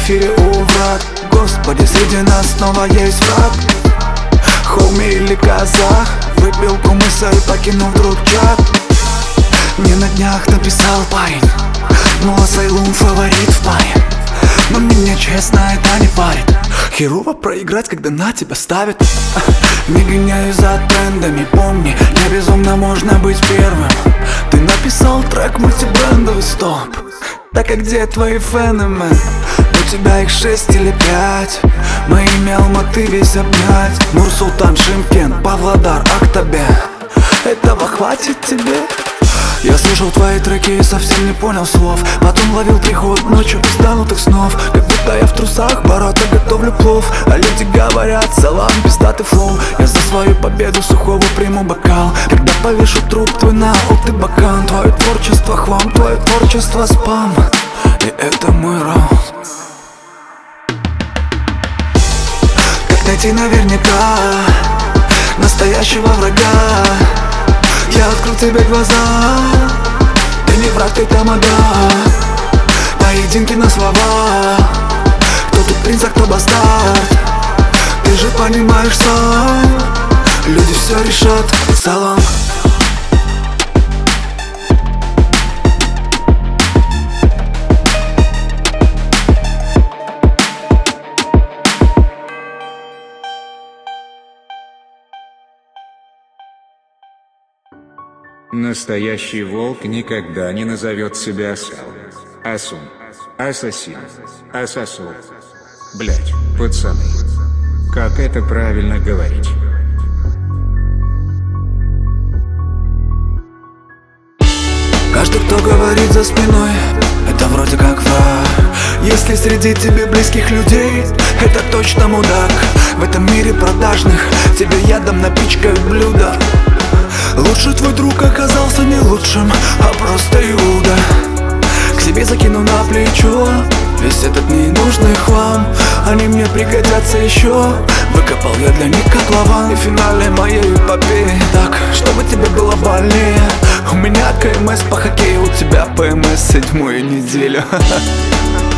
квартире у врат. Господи, среди нас снова есть враг. Хоуми или казах, выпил кумыса и покинул вдруг чат. Мне на днях написал парень: ну Асайлум фаворит в паре. Но меня честно это не парит. Херово проиграть, когда на тебя ставят. Не гоняюсь за трендами, помни, не безумно можно быть первым. Ты написал трек мультибрендовый, стоп. Так а где твои фэны, мэн? У тебя их 6 или 5. Моими Алматы весь обнять. Нур-Султан, Шымкент, Павлодар, Актобе. Этого хватит тебе? Я слушал твои треки и совсем не понял слов. Потом ловил приход ночью пизданутых снов. Как будто я в трусах, борота готовлю плов. А люди говорят: салам, пиздатый флоу. Я за свою победу сухого приму бокал. Когда повешу труп твой на алты бакан. Твое творчество хлам, твое творчество спам. И это мой раунд. Как найти наверняка настоящего врага? Я открыл тебе глаза. Ты не враг, ты тамада. Поединки на слова. Кто тут принц, а кто бастард? Ты же понимаешь сам. Люди все решат. Салам. Настоящий волк никогда не назовет себя асалом. Асун. Ассасин. Асасу. Блять, пацаны. Как это правильно говорить? Каждый, кто говорит за спиной, это вроде как враг. Если среди тебе близких людей, это точно мудак. В этом мире продажных тебе ядом напичкают блюда. Лучший твой друг оказался не лучшим, а просто Иуда. К себе закинул на плечо весь этот ненужный хлам. Они мне пригодятся еще. Выкопал я для них котлован. И в финале моей эпопеи так, чтобы тебе было больнее. У меня КМС по хоккею, у тебя ПМС 7-ю неделю.